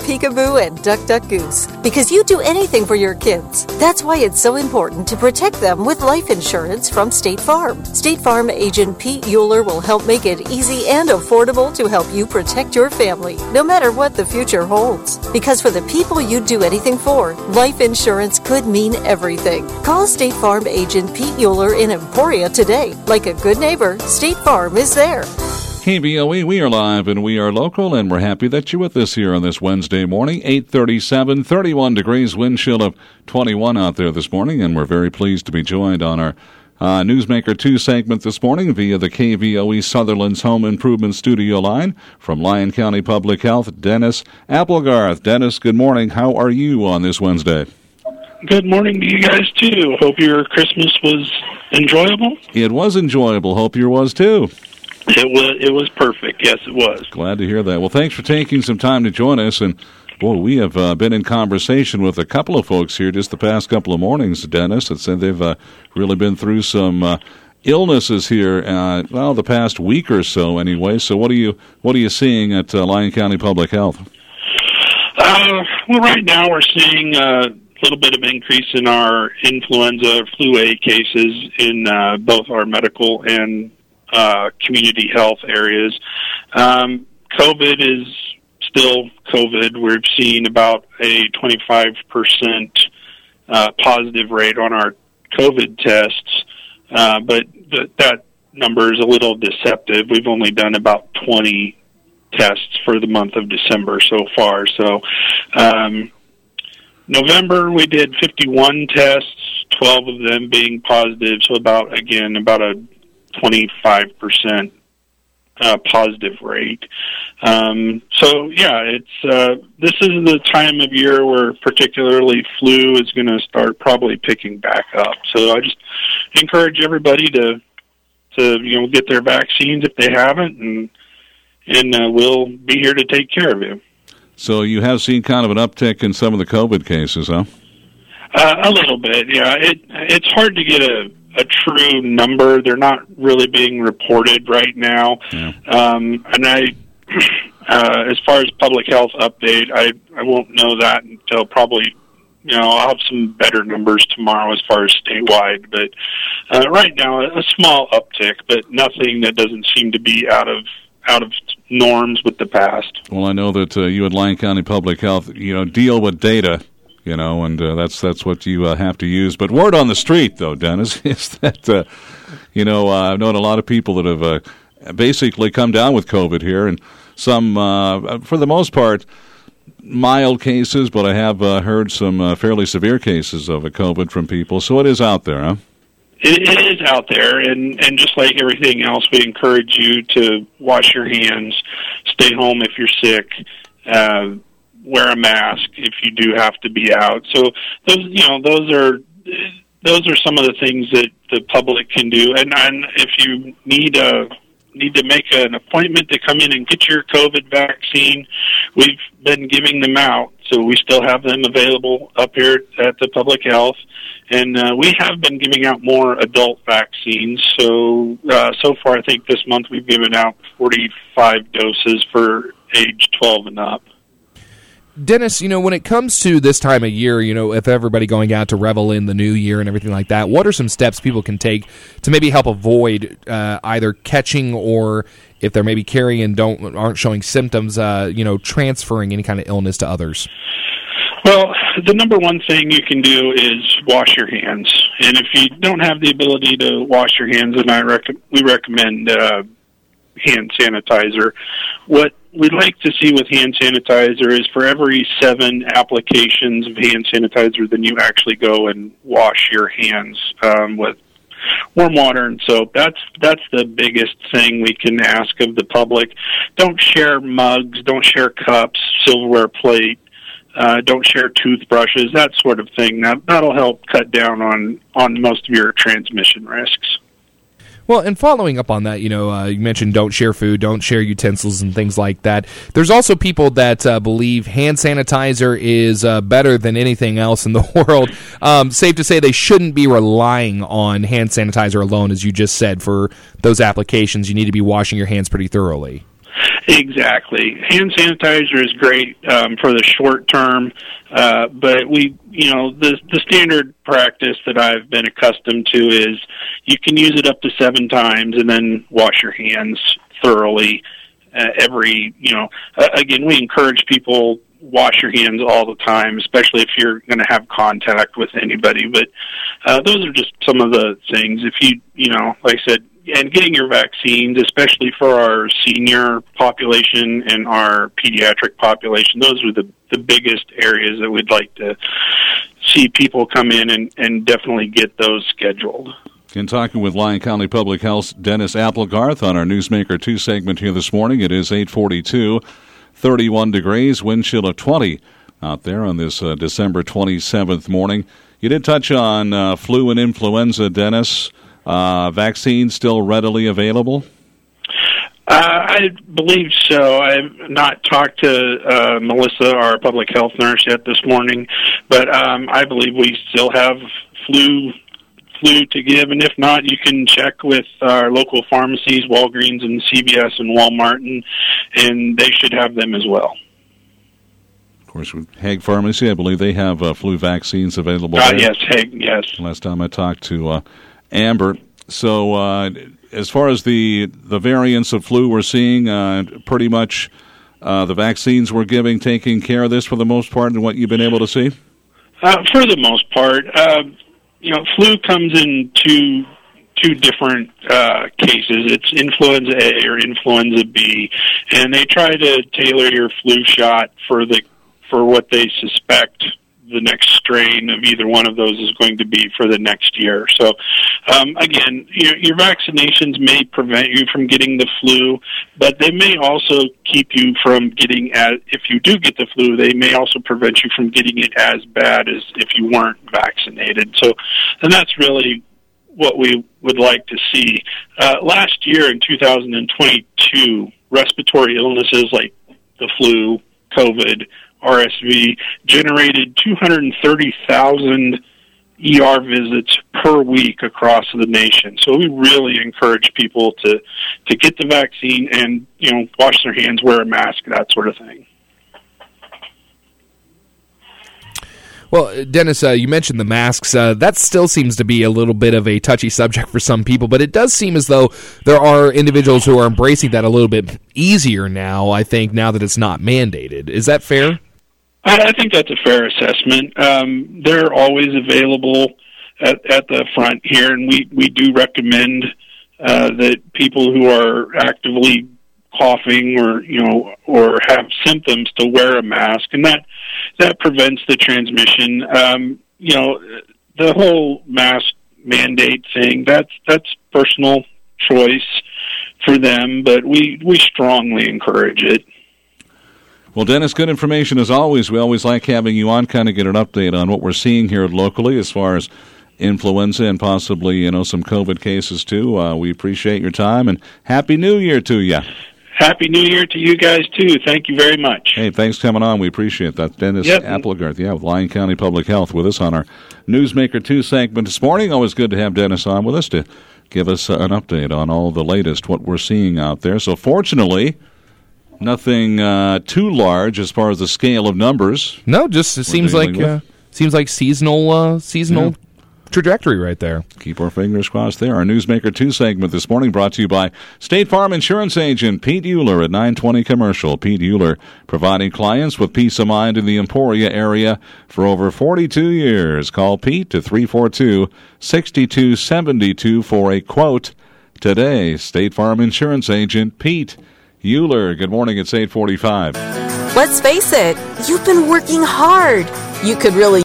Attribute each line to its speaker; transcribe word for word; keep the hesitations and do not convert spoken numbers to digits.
Speaker 1: Peekaboo and Duck Duck Goose. Because you do anything for your kids. That's why it's so important to protect them with life insurance from State Farm. State Farm agent Pete Euler will help make it easy and affordable to help you protect your family, no matter what the future holds. Because for the people you do anything for, life insurance could mean everything. Call State Farm agent Pete Euler in Emporia today. Like a good neighbor, State Farm is there.
Speaker 2: K B O E, we are live and we are local, and we're happy that you're with us here on this Wednesday morning. eight thirty-seven, thirty-one degrees, wind chill of twenty-one out there this morning, and we're very pleased to be joined on our uh, Newsmaker two segment this morning via the K B O E Sutherland's Home Improvement Studio line from Lyon County Public Health, Dennis Applegarth. Dennis, good morning. How are you on this Wednesday?
Speaker 3: Good morning to you guys, too. Hope your Christmas was enjoyable.
Speaker 2: It was enjoyable. Hope yours was, too.
Speaker 3: It was it was perfect. Yes, it was.
Speaker 2: Glad to hear that. Well, thanks for taking some time to join us. And, boy, we have uh, been in conversation with a couple of folks here just the past couple of mornings, Dennis, that said they've uh, really been through some uh, illnesses here, uh, well, the past week or so anyway. So what are you, what are you seeing at uh, Lyon County Public Health?
Speaker 3: Uh, well, right now we're seeing a little bit of increase in our influenza flu A cases in uh, both our medical and Uh, community health areas. Um, COVID is still COVID. We're seeing about a twenty-five percent uh, positive rate on our COVID tests, uh, but th- that number is a little deceptive. We've only done about twenty tests for the month of December so far. So um, November we did fifty-one tests, twelve of them being positive, so about, again, about a twenty-five percent uh, positive rate. Um, so, yeah, it's uh, this is the time of year where particularly flu is going to start probably picking back up. So I just encourage everybody to, to you know, get their vaccines if they haven't, and, and uh, we'll be here to take care of you.
Speaker 2: So you have seen kind of an uptick in some of the COVID cases, huh?
Speaker 3: Uh, a little bit, yeah. It It's hard to get a a true number. They're not really being reported right now. Yeah. Um, and I, uh, as far as public health update, I, I won't know that until probably, you know, I'll have some better numbers tomorrow as far as statewide. But uh, right now, a small uptick, but nothing that doesn't seem to be out of out of norms with the past.
Speaker 2: Well, I know that uh, you at Lyon County Public Health, you know, deal with data. You know, and uh, that's that's what you uh, have to use. But word on the street, though, Dennis, is that, uh, you know, uh, I've known a lot of people that have uh, basically come down with COVID here, and some, uh, for the most part, mild cases, but I have uh, heard some uh, fairly severe cases of a COVID from people. So it is out there, huh?
Speaker 3: It, it is out there, and, and just like everything else, we encourage you to wash your hands, stay home if you're sick, uh wear a mask if you do have to be out. So those, you know, those are those are some of the things that the public can do. And, and if you need a need to make an appointment to come in and get your COVID vaccine, we've been giving them out. So we still have them available up here at the Public Health, and uh, we have been giving out more adult vaccines. So uh, so far, I think this month we've given out forty-five doses for age twelve and up.
Speaker 4: Dennis, you know, when it comes to this time of year, you know, if everybody going out to revel in the new year and everything like that, what are some steps people can take to maybe help avoid uh, either catching, or if they're maybe carrying and don't aren't showing symptoms, uh, you know, transferring any kind of illness to others?
Speaker 3: Well, the number one thing you can do is wash your hands. And if you don't have the ability to wash your hands, then I rec- we recommend uh, hand sanitizer. What we'd like to see with hand sanitizer is for every seven applications of hand sanitizer, then you actually go and wash your hands um, with warm water and soap. That's that's the biggest thing we can ask of the public. Don't share mugs, don't share cups, silverware plate, uh, don't share toothbrushes, that sort of thing. That, that'll help cut down on, on most of your transmission risks.
Speaker 4: Well, and following up on that, you know, uh, you mentioned don't share food, don't share utensils and things like that. There's also people that uh, believe hand sanitizer is uh, better than anything else in the world. Um, safe to say they shouldn't be relying on hand sanitizer alone, as you just said. For those applications, you need to be washing your hands pretty thoroughly.
Speaker 3: Exactly. Hand sanitizer is great um, for the short term, uh, but we, you know, the the standard practice that I've been accustomed to is you can use it up to seven times and then wash your hands thoroughly uh, every, you know, uh, again, we encourage people wash your hands all the time, especially if you're going to have contact with anybody. But uh, those are just some of the things. If you, you know, like I said, and getting your vaccines, especially for our senior population and our pediatric population, those are the, the biggest areas that we'd like to see people come in and, and definitely get those scheduled.
Speaker 2: In talking with Lyon County Public Health's Dennis Applegarth on our Newsmaker two segment here this morning. It is eight forty-two, thirty-one degrees, wind chill of twenty out there on this uh, December twenty-seventh morning. You did touch on uh, flu and influenza, Dennis. Uh, vaccines still readily available?
Speaker 3: Uh, I believe so. I've not talked to uh, Melissa, our public health nurse, yet this morning, but um, I believe we still have flu flu to give, and if not, you can check with our local pharmacies, Walgreens and C V S and Walmart, and, and they should have them as well.
Speaker 2: Of course, with Hague Pharmacy, I believe they have uh, flu vaccines available
Speaker 3: Uh,
Speaker 2: there.
Speaker 3: yes, Hague, yes.
Speaker 2: Last time I talked to uh, Amber. So uh, as far as the the variants of flu we're seeing, uh, pretty much uh, the vaccines we're giving taking care of this for the most part and what you've been able to see?
Speaker 3: Uh, for the most part. Uh, you know, flu comes in two two different uh, cases. It's influenza A or influenza B, and they try to tailor your flu shot for the for what they suspect the next strain of either one of those is going to be for the next year. So, um, again, your, your vaccinations may prevent you from getting the flu, but they may also keep you from getting, as, if you do get the flu, they may also prevent you from getting it as bad as if you weren't vaccinated. So, and that's really what we would like to see. Uh, last year in two thousand twenty-two, respiratory illnesses like the flu, COVID, R S V generated two hundred thirty thousand E R visits per week across the nation. So we really encourage people to, to get the vaccine and, you know, wash their hands, wear a mask, that sort of thing.
Speaker 4: Well, Dennis, uh, you mentioned the masks. Uh, that still seems to be a little bit of a touchy subject for some people, but it does seem as though there are individuals who are embracing that a little bit easier now, I think, now that it's not mandated. Is that fair?
Speaker 3: I think that's a fair assessment. Um, they're always available at, at the front here, and we, we do recommend uh, that people who are actively coughing or, you know, or have symptoms to wear a mask, and that that prevents the transmission. Um, you know, the whole mask mandate thing, that's that's personal choice for them, but we, we strongly encourage it.
Speaker 2: Well, Dennis, good information as always. We always like having you on, kind of get an update on what we're seeing here locally as far as influenza and possibly, you know, some COVID cases too. Uh, we appreciate your time, and Happy New Year to you.
Speaker 3: Happy New Year to you guys, too. Thank you very much.
Speaker 2: Hey, thanks for coming on. We appreciate that. Dennis
Speaker 3: yep.
Speaker 2: Applegarth, yeah, with Lyon County Public Health with us on our Newsmaker two segment this morning. Always good to have Dennis on with us to give us uh, an update on all the latest, what we're seeing out there. So fortunately, nothing uh, too large as far as the scale of numbers.
Speaker 4: No, just it seems like uh, seems like seasonal uh, seasonal
Speaker 2: yeah.
Speaker 4: trajectory right there.
Speaker 2: Keep our fingers crossed there. Our Newsmaker two segment this morning brought to you by State Farm Insurance Agent Pete Euler at nine twenty Commercial. Pete Euler, providing clients with peace of mind in the Emporia area for over forty-two years. Call Pete to three four two, six two seven two for a quote today. State Farm Insurance Agent Pete Euler. Good morning. It's eight forty-five.
Speaker 1: Let's face it, you've been working hard. You could really